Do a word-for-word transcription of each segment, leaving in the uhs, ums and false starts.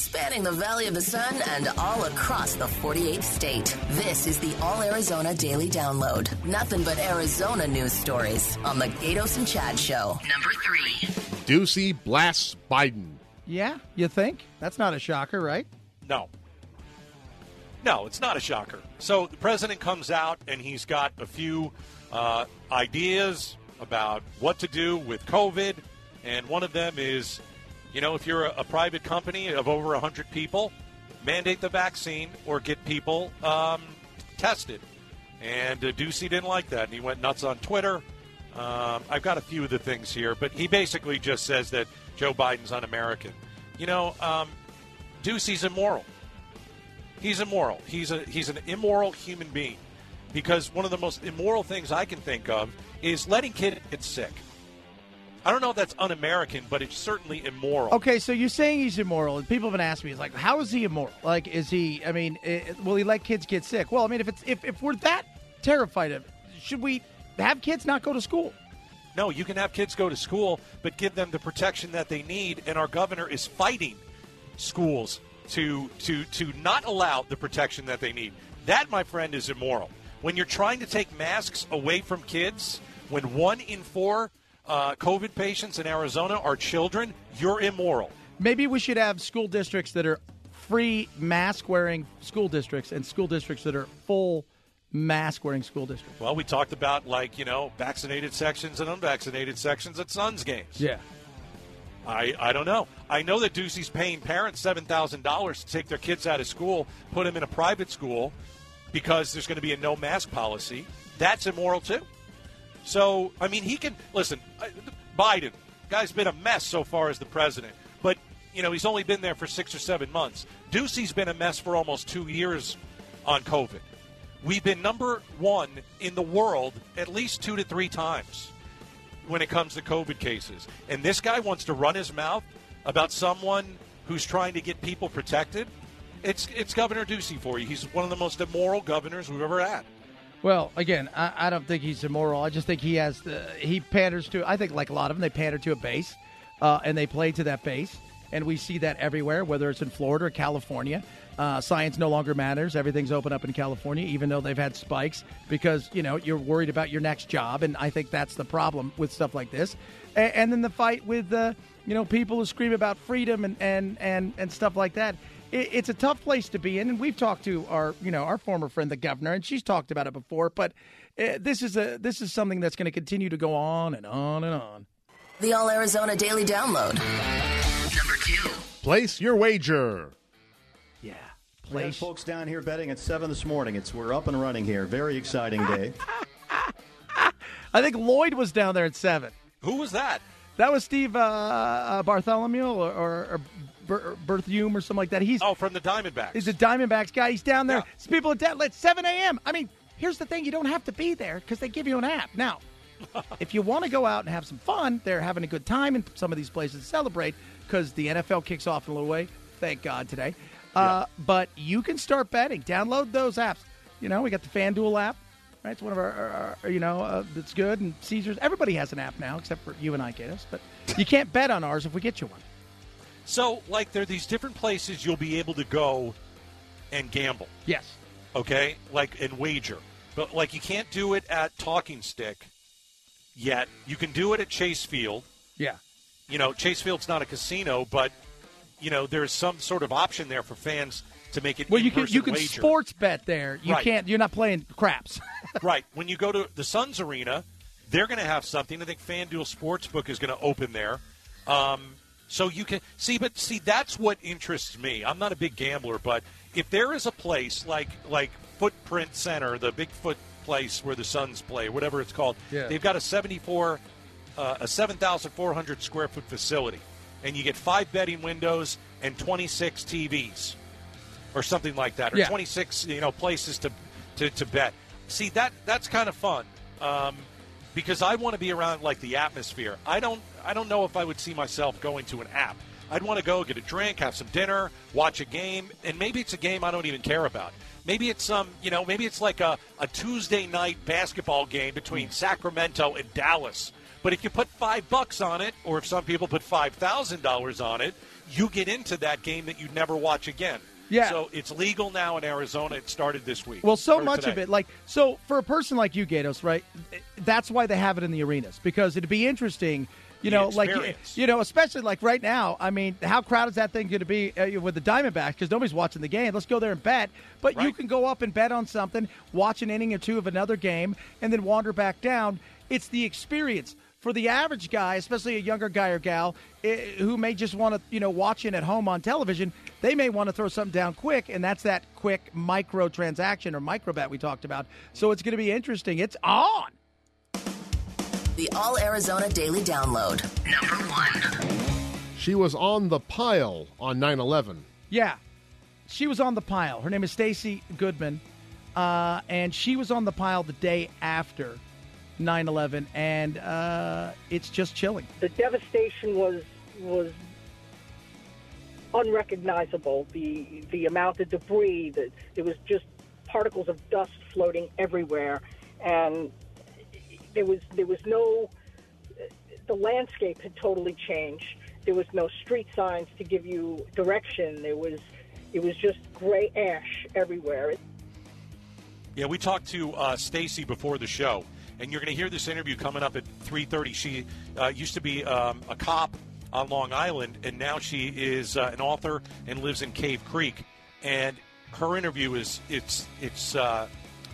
spanning the Valley of the Sun and all across the forty-eighth state. This is the All Arizona Daily Download. Nothing but Arizona news stories on the Gatos and Chad Show. Number three. Ducey blasts Biden. Yeah, you think? That's not a shocker, right? No. No, it's not a shocker. So the president comes out and he's got a few uh, ideas about what to do with COVID. And one of them is, you know, if you're a, a private company of over one hundred people, mandate the vaccine or get people um, tested. And uh, Ducey didn't like that, and he went nuts on Twitter. Um, I've got a few of the things here, but he basically just says that Joe Biden's un-American. You know, um, Ducey's immoral. He's immoral. He's a he's an immoral human being, because one of the most immoral things I can think of is letting kids get sick. I don't know if that's un-American, but it's certainly immoral. Okay, so you're saying he's immoral. And people have been asking me, it's like, how is he immoral? Like, is he, I mean, it, will he let kids get sick? Well, I mean, if it's if, if we're that terrified of it, should we have kids not go to school? No, you can have kids go to school, but give them the protection that they need, and our governor is fighting schools to to to not allow the protection that they need. That, my friend, is immoral. When you're trying to take masks away from kids, when one in four Uh, COVID patients in Arizona are children, you're immoral. Maybe we should have school districts that are free mask-wearing school districts and school districts that are full mask-wearing school districts. Well, we talked about, like, you know, vaccinated sections and unvaccinated sections at Suns games. Yeah. I, I don't know. I know that Ducey's paying parents seven thousand dollars to take their kids out of school, put them in a private school, because there's going to be a no-mask policy. That's immoral, too. So, I mean, he can – listen, Biden, guy's been a mess so far as the president. But, you know, he's only been there for six or seven months. Ducey's been a mess for almost two years on COVID. We've been number one in the world at least two to three times when it comes to COVID cases. And this guy wants to run his mouth about someone who's trying to get people protected. It's, it's Governor Ducey for you. He's one of the most immoral governors we've ever had. Well, again, I, I don't think he's immoral. I just think he has the, he panders to, I think like a lot of them, they pander to a base, uh, and they play to that base. And we see that everywhere, whether it's in Florida or California. Uh, science no longer matters. Everything's open up in California, even though they've had spikes, because, you know, you're worried about your next job. And I think that's the problem with stuff like this. And, and then the fight with, uh, you know, people who scream about freedom and, and, and, and stuff like that. It's a tough place to be in, and we've talked to our, you know, our former friend, the governor, and she's talked about it before. But uh, this is a this is something that's going to continue to go on and on and on. The All Arizona Daily Download. Number two. Place your wager. Yeah, We had folks down here betting at seven this morning. It's we're up and running here. Very exciting day. I think Lloyd was down there at seven. Who was that? That was Steve uh, uh, Bartholomew or. or, or Ber- Berthiaume or something like that. He's oh, from the Diamondbacks. He's a Diamondbacks guy. He's down there. Yeah. So people are down at seven a.m. I mean, here's the thing. You don't have to be there because they give you an app. Now, if you want to go out and have some fun, they're having a good time in some of these places to celebrate because the N F L kicks off in a little way. Thank God today. Uh, yeah. But you can start betting. Download those apps. You know, we got the FanDuel app. Right? It's one of our, our, our you know, uh, that's good. And Caesars. Everybody has an app now except for you and I, Gatos. But you can't bet on ours if we get you one. So, like, there are these different places you'll be able to go and gamble. Yes. Okay? Like, and wager. But, like, you can't do it at Talking Stick yet. You can do it at Chase Field. Yeah. You know, Chase Field's not a casino, but, you know, there's some sort of option there for fans to make it well, you can you can wager. sports bet there. You right. can't. You're not playing craps. Right. When you go to the Suns Arena, they're going to have something. I think FanDuel Sportsbook is going to open there. Um So you can see, but see, that's what interests me. I'm not a big gambler, but if there is a place like like Footprint Center, the Bigfoot place where the Suns play, whatever it's called, yeah. they've got a seventy-four, uh, a seven thousand four hundred square foot facility, and you get five betting windows and twenty-six T Vs, or something like that, or yeah. twenty-six, you know, places to to, to bet. See, that that's kind of fun. Um, Because I want to be around, like, the atmosphere. I don't I don't know if I would see myself going to an app. I'd want to go get a drink, have some dinner, watch a game, and maybe it's a game I don't even care about. Maybe it's some, you know, maybe it's like a, a Tuesday night basketball game between Sacramento and Dallas. But if you put five bucks on it, or if some people put five thousand dollars on it, you get into that game that you'd never watch again. Yeah. So it's legal now in Arizona. It started this week. Well, so or much today. of it, like, so for a person like you, Gatos, right, that's why they have it in the arenas, because it'd be interesting, you The know, like, experience. you know, especially like right now. I mean, how crowded is that thing going to be uh, with the Diamondbacks? Because nobody's watching the game. Let's go there and bet. But you Right. can go up and bet on something, watch an inning or two of another game, and then wander back down. It's the experience. For the average guy, especially a younger guy or gal eh, who may just want to, you know, watch it at home on television, they may want to throw something down quick, and that's that quick micro transaction or micro bet we talked about. So it's going to be interesting. It's on. The All Arizona Daily Download. Number one. She was on the pile on nine eleven. Yeah, she was on the pile. Her name is Stacy Goodman, uh, and she was on the pile the day after nine eleven, and uh, it's just chilling. The devastation was was unrecognizable. The the amount of debris, that it was just particles of dust floating everywhere, and there was there was no. The landscape had totally changed. There was no street signs to give you direction. There was it was just gray ash everywhere. Yeah, we talked to uh, Stacy before the show. And you're going to hear this interview coming up at three thirty. She uh, used to be um, a cop on Long Island, and now she is uh, an author and lives in Cave Creek. And her interview is it's it's uh,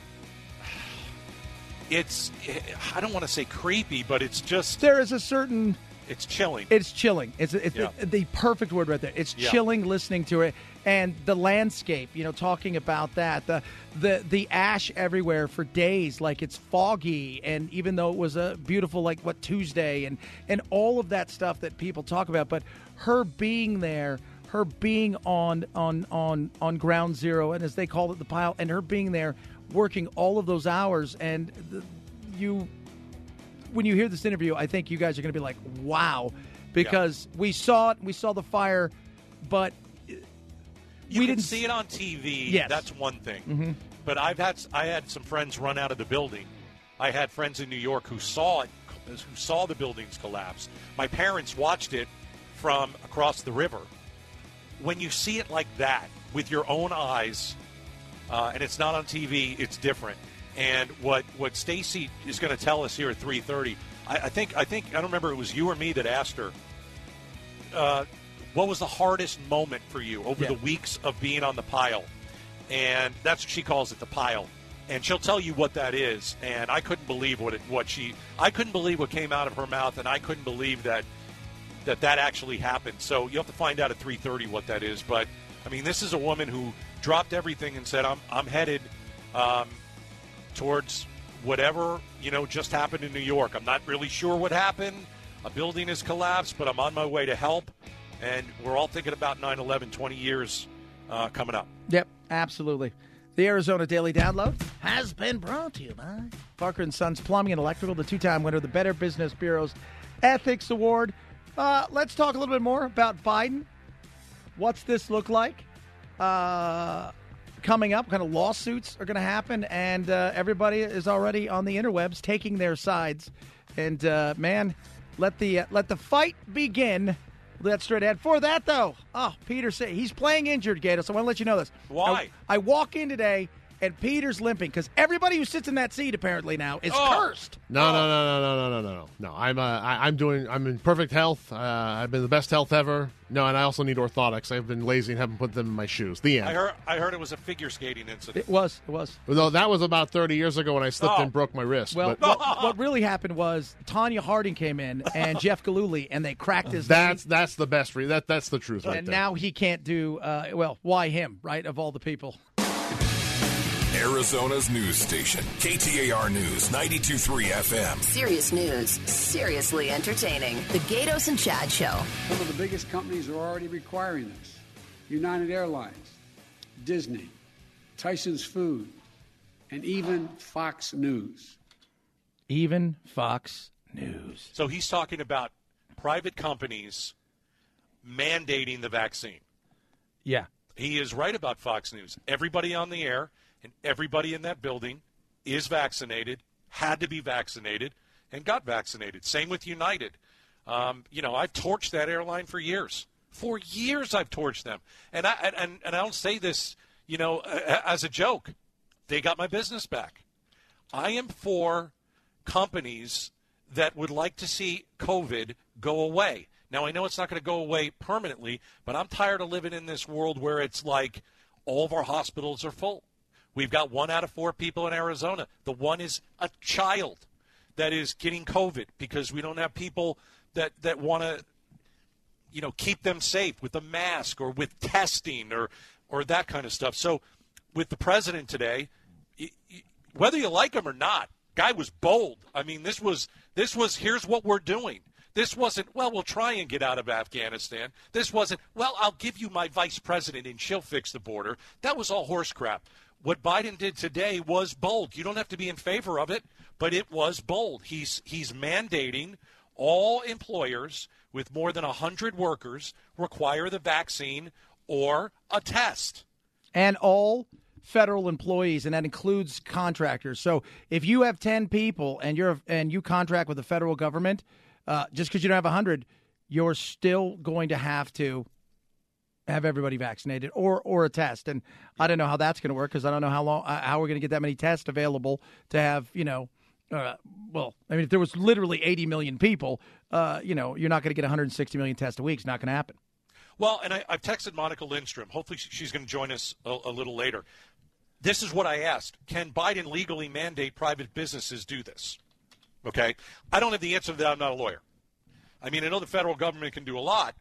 it's I don't want to say creepy, but it's just There is a certain. it's chilling. It's chilling. It's, it's Yeah. the, the perfect word right there. It's Yeah. chilling listening to it. And the landscape, you know, talking about that, the the the ash everywhere for days, like it's foggy, and even though it was a beautiful, like what Tuesday, and and all of that stuff that people talk about, but her being there, her being on on on on ground zero, and as they called it, the pile, and her being there, working all of those hours, and the, you. When you hear this interview, I think you guys are going to be like, wow, because yeah. we saw it, we saw the fire, but you we can didn't see it on T V. Yes. That's one thing. Mm-hmm. But I've had I had some friends run out of the building. I had friends in New York who saw it, who saw the buildings collapse. My parents watched it from across the river. When you see it like that with your own eyes, uh, and it's not on T V, it's different. And what what Stacy is going to tell us here at three thirty, I, I think I think I don't remember, it was you or me that asked her. Uh, what was the hardest moment for you over yeah. the weeks of being on the pile? And that's what she calls it, the pile. And she'll tell you what that is. And I couldn't believe what it, what she I couldn't believe what came out of her mouth, and I couldn't believe that that that actually happened. So you have to find out at three thirty what that is. But I mean, this is a woman who dropped everything and said, "I'm I'm headed." Um, towards whatever, you know, just happened in New York. I'm not really sure what happened. A building has collapsed, but I'm on my way to help. And we're all thinking about nine eleven, twenty years uh, coming up. Yep, absolutely. The Arizona Daily Download has been brought to you by Parker and Sons Plumbing and Electrical, the two-time winner of the Better Business Bureau's Ethics Award. Uh, let's talk a little bit more about Biden. What's this look like? Uh... Coming up, what kind of lawsuits are going to happen, and uh, everybody is already on the interwebs taking their sides. And uh, man, let the uh, let the fight begin. That's straight ahead. For that though, oh, Peter say he's playing injured, Gator. So I want to let you know this. Why? I, I walk in today and Peter's limping because everybody who sits in that seat apparently now is Oh. cursed. No, no, no, no, no, no, no, no, no. I'm, uh, I, I'm doing. I'm in perfect health. Uh, I've been in the best health ever. No, and I also need orthotics. I've been lazy and haven't put them in my shoes. The end. I heard I heard it was a figure skating incident. It was. It was. Though that was about thirty years ago when I slipped Oh. and broke my wrist. Well, but what, what really happened was Tanya Harding came in and Jeff Galooly, and they cracked his that's knee. that's the best. Re- that that's the truth right And there. now he can't do, uh, well, why him, right, of all the people? Arizona's news station, K T A R News, ninety-two point three F M. Serious news, seriously entertaining. The Gatos and Chad Show. Some of the biggest companies are already requiring this. United Airlines, Disney, Tyson's Food, and even Fox News. Even Fox News. So he's talking about private companies mandating the vaccine. Yeah. He is right about Fox News. Everybody on the air and everybody in that building is vaccinated, had to be vaccinated, and got vaccinated. Same with United. Um, you know, I've torched that airline for years. For years I've torched them. And I, and, and I don't say this, you know, as a joke. They got my business back. I am for companies that would like to see COVID go away. Now, I know it's not going to go away permanently, but I'm tired of living in this world where it's like all of our hospitals are full. We've got one out of four people in Arizona. The one is a child that is getting COVID because we don't have people that, that want to, you know, keep them safe with a mask or with testing or, or that kind of stuff. So with the president today, whether you like him or not, guy was bold. I mean, this was this was here's what we're doing. This wasn't, well, we'll try and get out of Afghanistan. This wasn't, well, I'll give you my vice president and she'll fix the border. That was all horse crap. What Biden did today was bold. You don't have to be in favor of it, but it was bold. He's he's mandating all employers with more than one hundred workers require the vaccine or a test. And all federal employees, and that includes contractors. So if you have ten people and you're and you contract with the federal government, uh, just because you don't have one hundred, you're still going to have to have everybody vaccinated or or a test. And I don't know how that's going to work because I don't know how long uh, how we're going to get that many tests available to have, you know, uh, well, I mean, if there was literally eighty million people, uh, you know, you're not going to get one hundred sixty million tests a week. It's not going to happen. Well, and I, I've texted Monica Lindstrom. Hopefully she's going to join us a, a little later. This is what I asked. Can Biden legally mandate private businesses do this? Okay. I don't have the answer to that. I'm not a lawyer. I mean, I know the federal government can do a lot.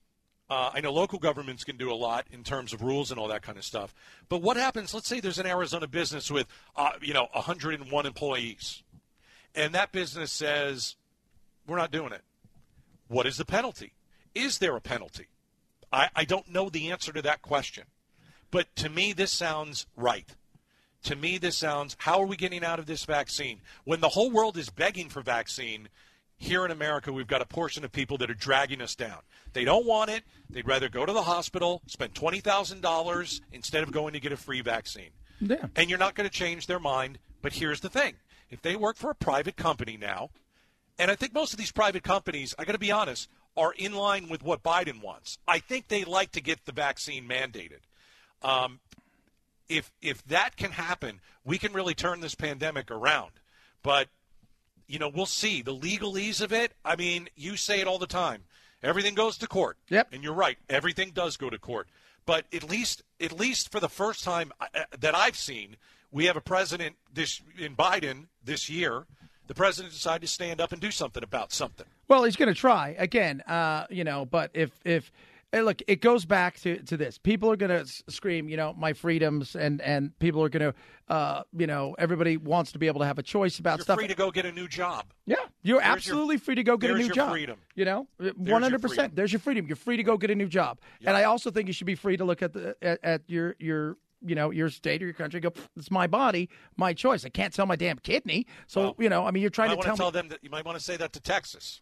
Uh, I know local governments can do a lot in terms of rules and all that kind of stuff. But what happens, let's say there's an Arizona business with, uh, you know, one hundred one employees. And that business says, we're not doing it. What is the penalty? Is there a penalty? I, I don't know the answer to that question. But to me, this sounds right. To me, this sounds, how are we getting out of this vaccine? When the whole world is begging for vaccine, here in America, we've got a portion of people that are dragging us down. They don't want it. They'd rather go to the hospital, spend twenty thousand dollars instead of going to get a free vaccine. Yeah. And you're not going to change their mind. But here's the thing. If they work for a private company now, and I think most of these private companies, I got to be honest, are in line with what Biden wants. I think they like to get the vaccine mandated. Um, if if that can happen, we can really turn this pandemic around. But, you know, we'll see. The legalese of it, I mean, you say it all the time. Everything goes to court. Yep. And you're right. Everything does go to court. But at least at least for the first time that I've seen, we have a president this in Biden this year. The president decided to stand up and do something about something. Well, he's going to try again, uh, you know, but if if hey, look, it goes back to, to this. People are going to scream, you know, my freedoms, and, and people are going to, uh, you know, everybody wants to be able to have a choice about You're stuff. You're free to go get a new job. Yeah, you're there's absolutely your, free to go get a new your job. Freedom. You know, one hundred percent. There's your freedom. You're free to go get a new job. Yep. And I also think you should be free to look at the at, at your your. you know, your state or your country, go, it's my body, my choice. I can't sell my damn kidney. So, well, you know, I mean, you're trying to tell, tell me. them that you might want to say that to Texas.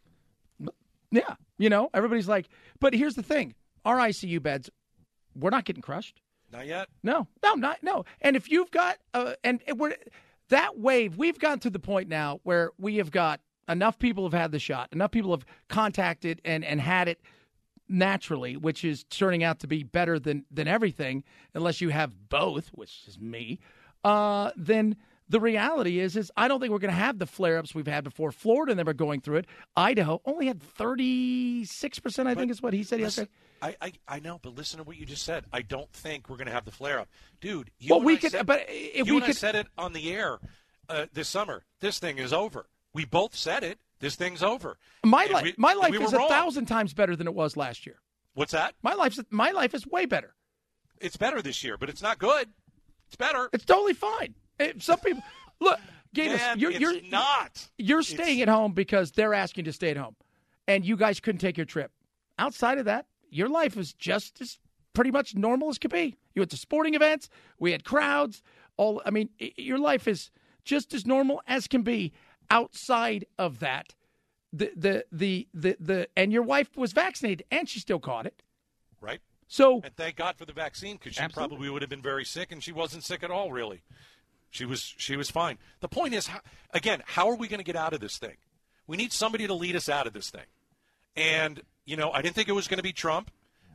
Yeah. You know, everybody's like, but here's the thing. Our I C U beds, we're not getting crushed. Not yet. No, no, not, no. And if you've got, uh, and we're, that wave, we've gotten to the point now where we have got enough people have had the shot, enough people have contacted and, and had it naturally, which is turning out to be better than than everything, unless you have both, which is me, uh, then the reality is, is I don't think we're going to have the flare-ups we've had before. Florida never going through it. Idaho only had thirty-six percent, I but think is what he said listen, yesterday. I, I, I know, but listen to what you just said. I don't think we're going to have the flare-up. Dude, you well, and we I could, said, but if you we and could, I said it on the air uh, this summer. This thing is over. We both said it. This thing's over. My, li- we, my life we is a wrong. thousand times better than it was last year. What's that? My life's my life is way better. It's better this year, but it's not good. It's better. It's totally fine. It, some people look, Gatos, Man, you're it's you're not. You're staying it's... at home because they're asking to stay at home, and you guys couldn't take your trip. Outside of that, your life is just as pretty much normal as could be. You went to sporting events. We had crowds. All I mean, your life is just as normal as can be. Outside of that. The, the the the the and your wife was vaccinated and she still caught it, right? So and thank God for the vaccine, because she absolutely. probably would have been very sick, and she wasn't sick at all. Really, she was she was fine. The point is, how, again, how are we going to get out of this thing? We need somebody to lead us out of this thing. And you know, I didn't think it was going to be Trump.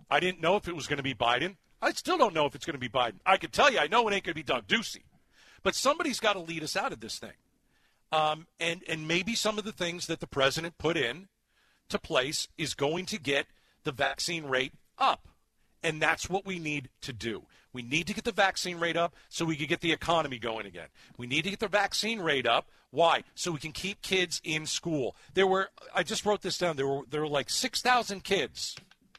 I didn't know if it was going to be Biden. I still don't know if it's going to be Biden. I can tell you, I know it ain't going to be Doug Ducey. But somebody's got to lead us out of this thing. Um, and, and maybe some of the things that the president put in to place is going to get the vaccine rate up. And that's what we need to do. We need to get the vaccine rate up so we can get the economy going again. We need to get the vaccine rate up. Why? So we can keep kids in school. There were, I just wrote this down, there were there were like six thousand kids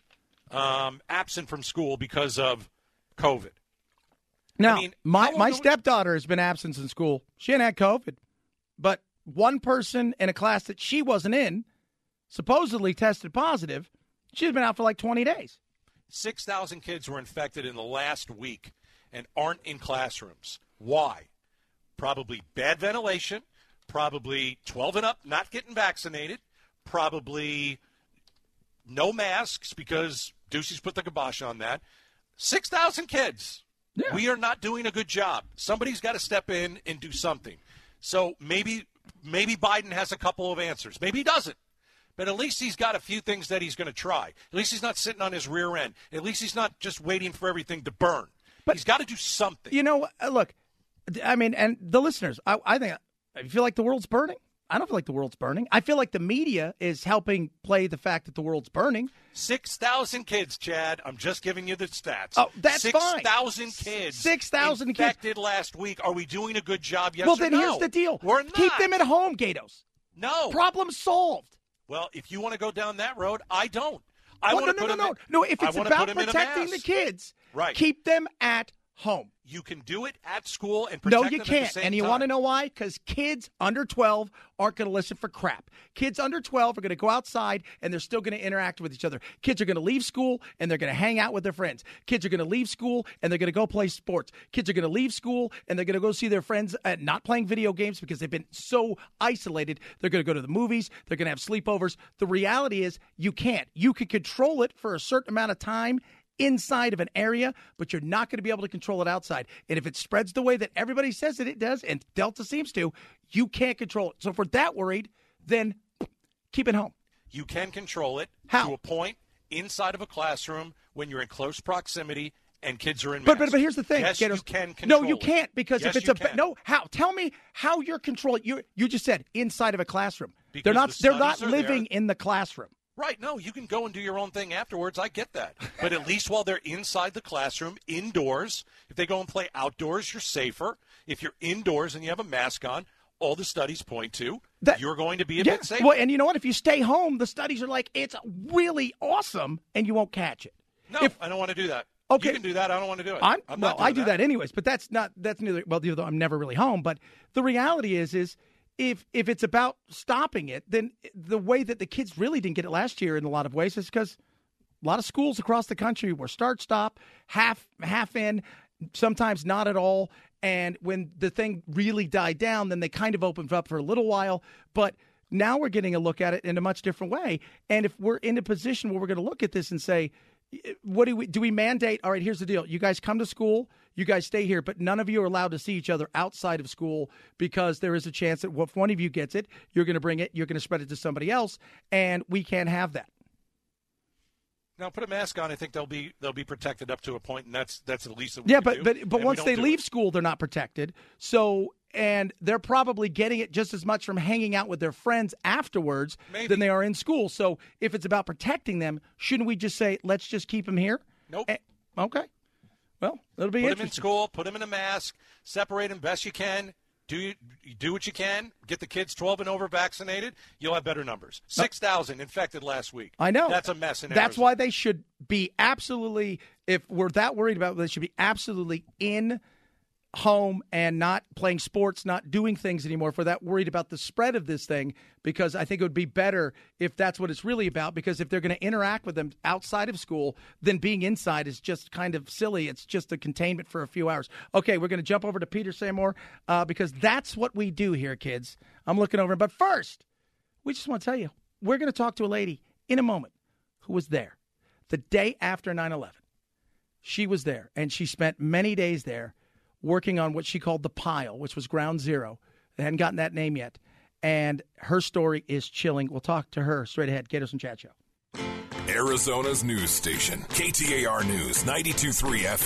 um, absent from school because of COVID. Now, I mean, my, my we... stepdaughter has been absent in school. She hadn't had COVID. But one person in a class that she wasn't in supposedly tested positive. She's been out for like twenty days. six thousand kids were infected in the last week and aren't in classrooms. Why? Probably bad ventilation, probably twelve and up not getting vaccinated, probably no masks because Ducey's put the kibosh on that. six thousand kids. Yeah. We are not doing a good job. Somebody's got to step in and do something. So maybe maybe Biden has a couple of answers. Maybe he doesn't. But at least he's got a few things that he's going to try. At least he's not sitting on his rear end. At least he's not just waiting for everything to burn. But he's got to do something. You know, look, I mean, and the listeners, I, I think, I feel like the world's burning. I don't feel like the world's burning. I feel like the media is helping play the fact that the world's burning. six thousand kids, Chad. I'm just giving you the stats. Oh, that's six, fine. six thousand kids six thousand infected kids. last week. Are we doing a good job, yes well, or then no? here's the deal. We're not. Keep them at home, Gatos. No. Problem solved. Well, if you want to go down that road, I don't. I well, want no, to no, put no, them no, no. in, If it's about protecting the kids, right. keep them at home. You can do it at school and protect No, you them can't. at the same And you time. want to know why? Because kids under twelve aren't going to listen for crap. Kids under twelve are going to go outside and they're still going to interact with each other. Kids are going to leave school and they're going to hang out with their friends. Kids are going to leave school and they're going to go play sports. Kids are going to leave school and they're going to go see their friends at not playing video games because they've been so isolated. They're going to go to the movies. They're going to have sleepovers. The reality is you can't. You can control it for a certain amount of time inside of an area, but you're not going to be able to control it outside. And if it spreads the way that everybody says that it does, and Delta seems to, you can't control it. So if we're that worried, then keep it home. You can control it How? to a point inside of a classroom when you're in close proximity and kids are in But masks. but, but here's the thing. Yes, Gatos. you can control No, you it. can't because yes, if it's you a can. no, how? Tell me how you're controlling. You you just said inside of a classroom. Because they're not. the They're not studies are living there. in the classroom. Right, no, you can go and do your own thing afterwards. I get that. But at least while they're inside the classroom, indoors, if they go and play outdoors, you're safer. If you're indoors and you have a mask on, all the studies point to, that, you're going to be a yeah, bit safer. Well, and you know what? If you stay home, the studies are like, it's really awesome, and you won't catch it. No, if, I don't want to do that. Okay. You can do that. I don't want to do it. I'm, I'm well, not doing I do that. that anyways, but that's not, that's neither, well, although I'm never really home, but the reality is, is if, if it's about stopping it, then the way that the kids really didn't get it last year in a lot of ways is because a lot of schools across the country were start, stop, half, half in, sometimes not at all. And when the thing really died down, then they kind of opened up for a little while, but now we're getting a look at it in a much different way. And if we're in a position where we're going to look at this and say, what do we do? We mandate, all right, here's the deal. You guys come to school, you guys stay here, but none of you are allowed to see each other outside of school because there is a chance that if one of you gets it, you're going to bring it, you're going to spread it to somebody else, and we can't have that. Now, put a mask on. I think they'll be they'll be protected up to a point, and that's that's the least that we Yeah, can but do, but but and once we they don't do leave it. school, they're not protected. So and they're probably getting it just as much from hanging out with their friends afterwards Maybe. than they are in school. So if it's about protecting them, shouldn't we just say, let's just keep them here? Nope. Eh, okay. Well, it'll be Put them in interesting. school. Put them in a mask. Separate them best you can. Do do what you can. Get the kids twelve and over vaccinated. You'll have better numbers. Six thousand infected last week. I know. That's a mess. In That's Arizona. why they should be absolutely, if we're that worried about it, they should be absolutely in home and not playing sports, not doing things anymore. If we're that worried about the spread of this thing, because I think it would be better if that's what it's really about, because if they're going to interact with them outside of school, then being inside is just kind of silly. It's just a containment for a few hours. Okay, we're going to jump over to Peter Samore uh, because that's what we do here, kids. I'm looking over. But first, we just want to tell you, we're going to talk to a lady in a moment who was there the day after nine eleven. She was there, and she spent many days there working on what she called the Pile, which was Ground Zero. They hadn't gotten that name yet. And her story is chilling. We'll talk to her straight ahead. Gatos and Chad Show. Arizona's news station, K T A R News, ninety-two point three F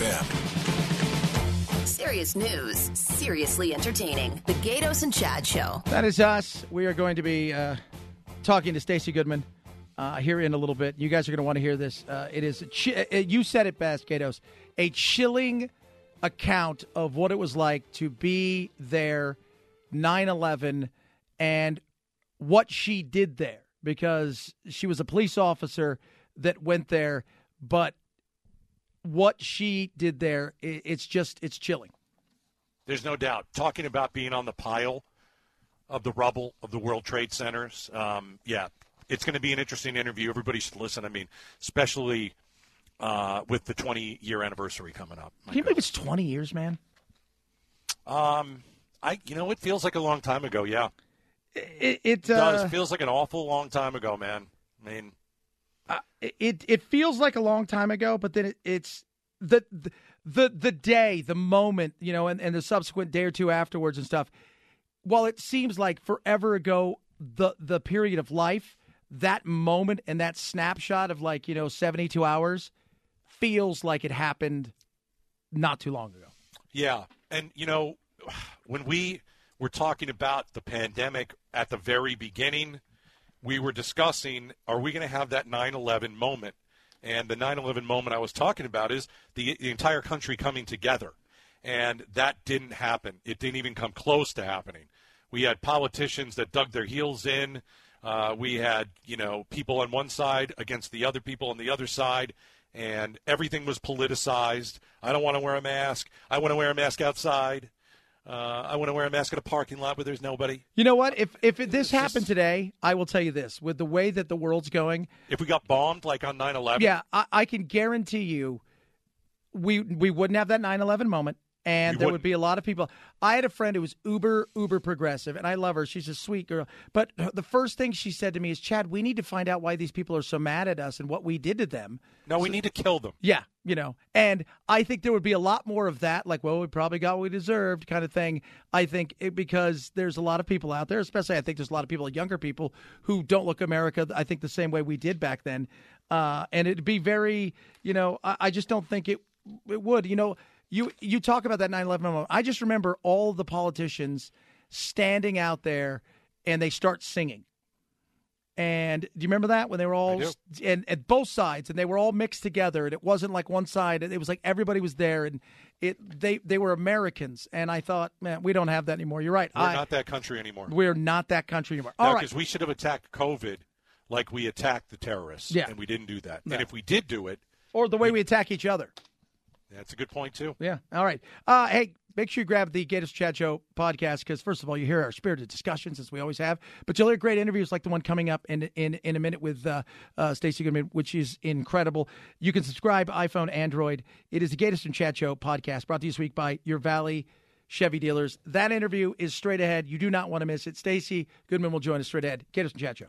M. Serious news, seriously entertaining. The Gatos and Chad Show. That is us. We are going to be uh, talking to Stacey Goodman uh, here in a little bit. You guys are going to want to hear this. Uh, it is, a chi- you said it best, Gatos, a chilling account of what it was like to be there nine eleven and what she did there, because she was a police officer that went there, but what she did there, it's just, it's chilling. There's no doubt. Talking about being on the pile of the rubble of the World Trade Centers, um, yeah, it's going to be an interesting interview. Everybody should listen. I mean, especially uh, with the twenty-year anniversary coming up. Can you believe it's twenty years, man? Um, I, you know, it feels like a long time ago, yeah. It, it, it does. uh, It feels like an awful long time ago, man. I mean, uh, it it feels like a long time ago, but then it, it's the, the the the day, the moment, you know, and, and the subsequent day or two afterwards and stuff. While it seems like forever ago, the the period of life, that moment and that snapshot of like, you know, seventy-two hours feels like it happened not too long ago. Yeah, and you know, when we were talking about the pandemic at the very beginning, we were discussing, are we going to have that nine eleven moment? And the nine eleven moment I was talking about is the, the entire country coming together. And that didn't happen. It didn't even come close to happening. We had politicians that dug their heels in. Uh, we had, you know, people on one side against the other people on the other side. And everything was politicized. I don't want to wear a mask. I want to wear a mask outside. Uh, I want to wear a mask at a parking lot where there's nobody. You know what? If if it, this It's happened just- today, I will tell you this. With the way that the world's going, If we got bombed like on nine eleven, yeah, I, I can guarantee you we we wouldn't have that nine eleven moment. And You there would wouldn't. be a lot of people. I had a friend who was uber, uber progressive, and I love her. She's a sweet girl. But the first thing she said to me is, Chad, we need to find out why these people are so mad at us and what we did to them. no, we need to kill them. Yeah, you know. And I think there would be a lot more of that, like, well, we probably got what we deserved kind of thing. I think it, because there's a lot of people out there, especially I think there's a lot of people, younger people, who don't look America, I think, the same way we did back then. Uh, and it'd be very, you know, I, I just don't think it it would, you know. You you talk about that nine eleven moment. I just remember all the politicians standing out there and they start singing. And do you remember that when they were all and at both sides and they were all mixed together and it wasn't like one side, it was like everybody was there and it they they were Americans, and I thought, man, we don't have that anymore. You're right. We're I, not that country anymore. We're not that country anymore. All right. Because we should have attacked COVID like we attacked the terrorists. Yeah. And we didn't do that. No. And if we did do it, Or the way we attack each other. that's a good point, too. Yeah. All right. Uh, hey, make sure you grab the Gatos Chad Show podcast because, first of all, you hear our spirited discussions, as we always have. But you'll hear great interviews like the one coming up in in, in a minute with uh, uh, Stacey Goodman, which is incredible. You can subscribe, iPhone, Android. It is the Gatos and Chad Show podcast brought to you this week by your Valley Chevy dealers. That interview is straight ahead. You do not want to miss it. Stacey Goodman will join us straight ahead. Gatos and Chad Show.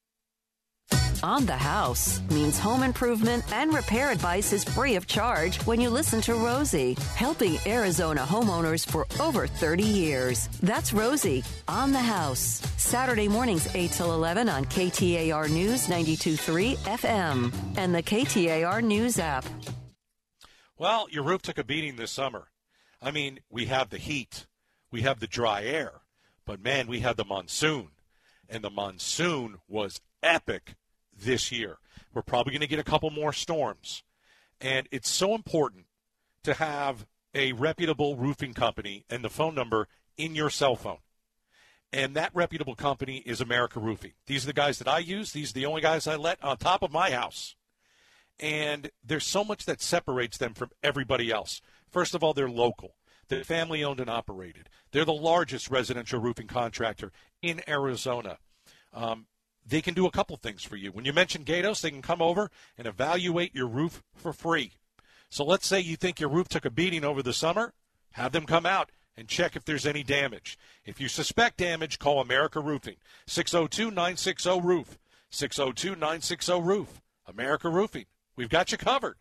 On the House means home improvement and repair advice is free of charge when you listen to Rosie, helping Arizona homeowners for over thirty years. That's Rosie on the House. Saturday mornings eight till eleven on K T A R News ninety-two point three F M and the K T A R News app. Well, your roof took a beating this summer. I mean, we have the heat. We have the dry air. But, man, we had the monsoon. And the monsoon was epic this year. We're probably going to get a couple more storms. And it's so important to have a reputable roofing company and the phone number in your cell phone. And that reputable company is America Roofing. These are the guys that I use. These are the only guys I let on top of my house. And there's so much that separates them from everybody else. First of all, they're local. They're family-owned and operated. They're the largest residential roofing contractor in Arizona. Um, They can do a couple things for you. When you mention Gatos, they can come over and evaluate your roof for free. So let's say you think your roof took a beating over the summer. Have them come out and check if there's any damage. If you suspect damage, call America Roofing. six oh two, nine six oh, roof. six oh two, nine six oh, roof. America Roofing. We've got you covered.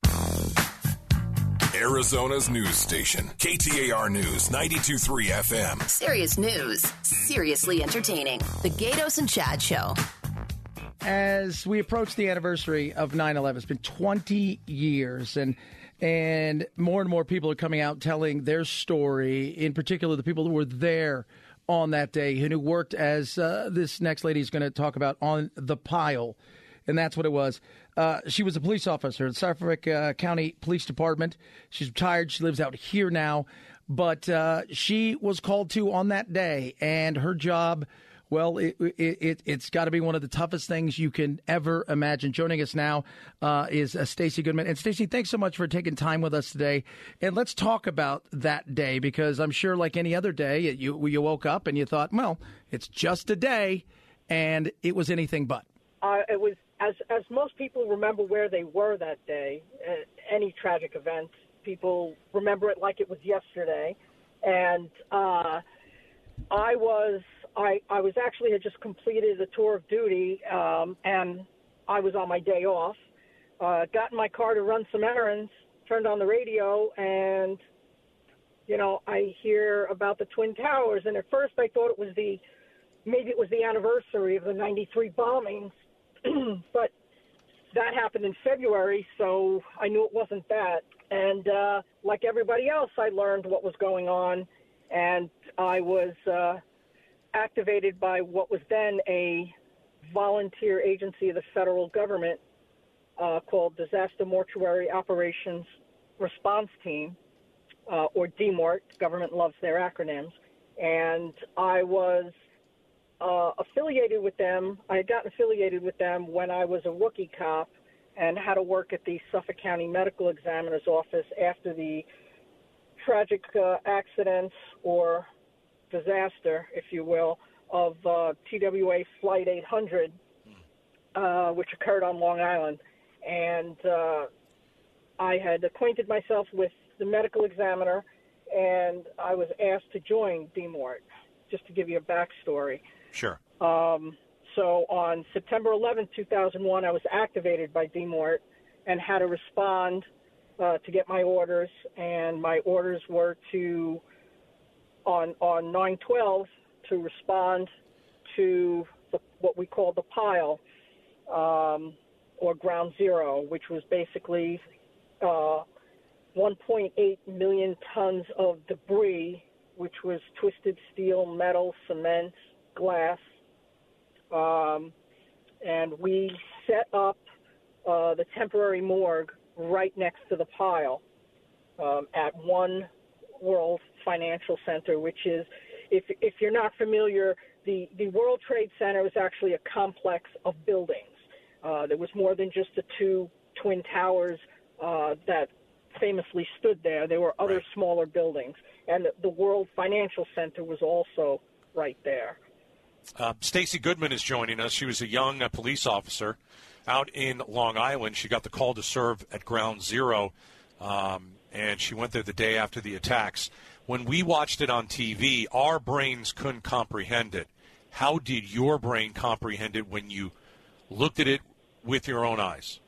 Arizona's news station, K T A R News, ninety-two point three F M. Serious news, seriously entertaining. The Gatos and Chad Show. as we approach the anniversary of nine eleven, it's been twenty years, and and more and more people are coming out telling their story, in particular the people who were there on that day and who worked, as uh, this next lady is going to talk about, on the pile. And that's what it was. Uh, she was a police officer in Suffolk uh, County Police Department. She's retired. She lives out here now. But uh, she was called to on that day, and her job, well, it, it, it, it's got to be one of the toughest things you can ever imagine. Joining us now uh, is uh, Stacey Goodman. And Stacey, thanks so much for taking time with us today. And let's talk about that day, because I'm sure like any other day, you, you woke up and you thought, well, it's just a day, and it was anything but. Uh, it was, as as most people remember where they were that day, uh, any tragic event, people remember it like it was yesterday. And uh, I was I, I was actually had just completed a tour of duty, um, and I was on my day off. Uh, got in my car to run some errands, turned on the radio, and, you know, I hear about the Twin Towers. And at first I thought it was the, maybe it was the anniversary of the ninety-three bombings. But that happened in February, so I knew it wasn't that. And uh, like everybody else, I learned what was going on, and I was uh, activated by what was then a volunteer agency of the federal government uh, called Disaster Mortuary Operations Response Team, uh, or D MORT. Government loves their acronyms. And I was Uh, affiliated with them. I had gotten affiliated with them when I was a rookie cop and had to work at the Suffolk County Medical Examiner's office after the tragic uh, accidents or disaster, if you will, of uh, T W A Flight eight hundred, uh, which occurred on Long Island. And uh, I had acquainted myself with the medical examiner, and I was asked to join D MORT, just to give you a backstory. Sure. Um, so on September eleventh, two thousand one, I was activated by D MORT and had to respond uh, to get my orders. And my orders were to, on on nine twelve, to respond to the, what we call the pile, um, or ground zero, which was basically uh, one point eight million tons of debris, which was twisted steel, metal, cement, glass, um, and we set up uh, the temporary morgue right next to the pile um, at One World Financial Center, which is, if if you're not familiar, the, the World Trade Center is actually a complex of buildings. Uh, there was more than just the two twin towers uh, that famously stood there. There were other right. smaller buildings, and the, the World Financial Center was also right there. Uh, Stacey Goodman is joining us. She was a young uh, police officer out in Long Island. She got the call to serve at Ground Zero, um, and she went there the day after the attacks. When we watched it on T V, our brains couldn't comprehend it. How did your brain comprehend it when you looked at it with your own eyes?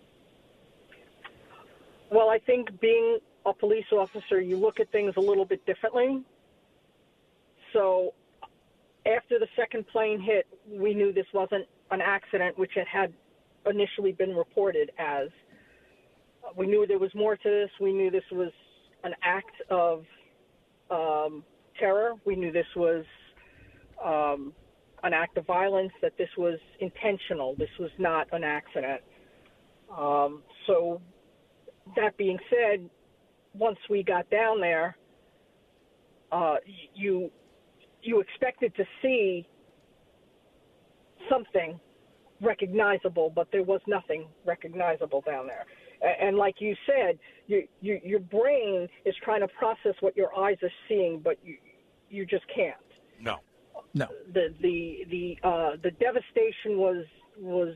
Well, I think being a police officer, you look at things a little bit differently. So after the second plane hit, we knew this wasn't an accident, which it had initially been reported as. We knew there was more to this. We knew this was an act of um, terror. We knew this was um, an act of violence, that this was intentional. This was not an accident. Um, so that being said, once we got down there, uh, you you expected to see something recognizable, but there was nothing recognizable down there. And like you said, you, you, your brain is trying to process what your eyes are seeing, but you you just can't. No, no. The the the uh, the devastation was was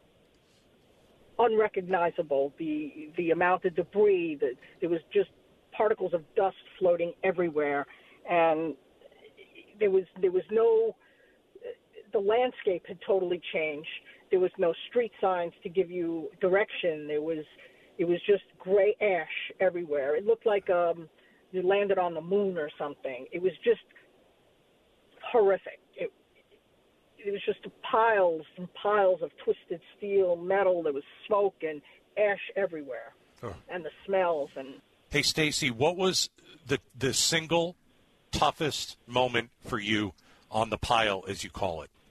unrecognizable. The the amount of debris, that there was just particles of dust floating everywhere, and there was there was no. The landscape had totally changed. There was no street signs to give you direction. There was it was just gray ash everywhere. It looked like um, you landed on the moon or something. It was just horrific. It it was just piles and piles of twisted steel, metal. There was smoke and ash everywhere, oh. and the smells. And hey, Stacy, what was the the single toughest moment for you on the pile, as you call it?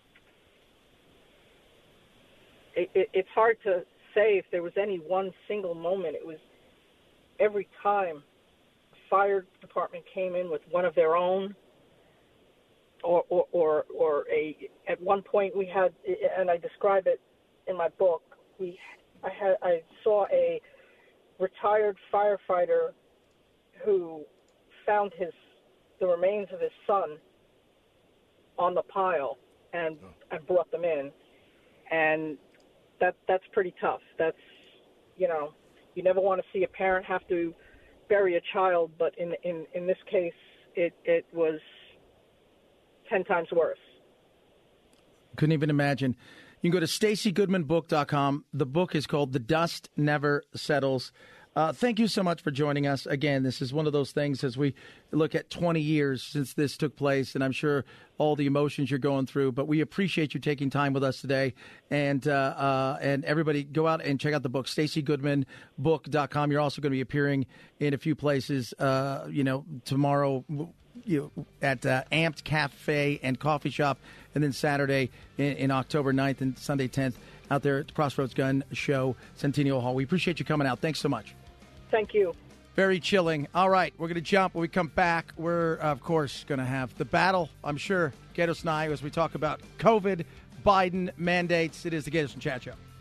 It, it? It's hard to say if there was any one single moment. It was every time the fire department came in with one of their own, or or or, or a. At one point we had, and I describe it in my book. We, I had, I saw a retired firefighter who found his the remains of his son on the pile and oh. and brought them in, and that that's pretty tough. That's, you know, you never want to see a parent have to bury a child, but in in, in this case, it, it was ten times worse. Couldn't even imagine. You can go to stacy goodman book dot com. The book is called The Dust Never Settles. Uh, thank you so much for joining us. Again, this is one of those things as we look at twenty years since this took place, and I'm sure all the emotions you're going through, but we appreciate you taking time with us today. And uh, uh, and everybody, go out and check out the book, stacy goodman book dot com. You're also going to be appearing in a few places, uh, you know, tomorrow you know, at uh, Amped Cafe and Coffee Shop, and then Saturday in, in October ninth and Sunday tenth out there at the Crossroads Gun Show, Centennial Hall. We appreciate you coming out. Thanks so much. Thank you. Very chilling. All right, we're going to jump. When we come back, we're, of course, going to have the battle, I'm sure, Gatos and I, as we talk about COVID, Biden mandates. It is the Gatos and Chad Show.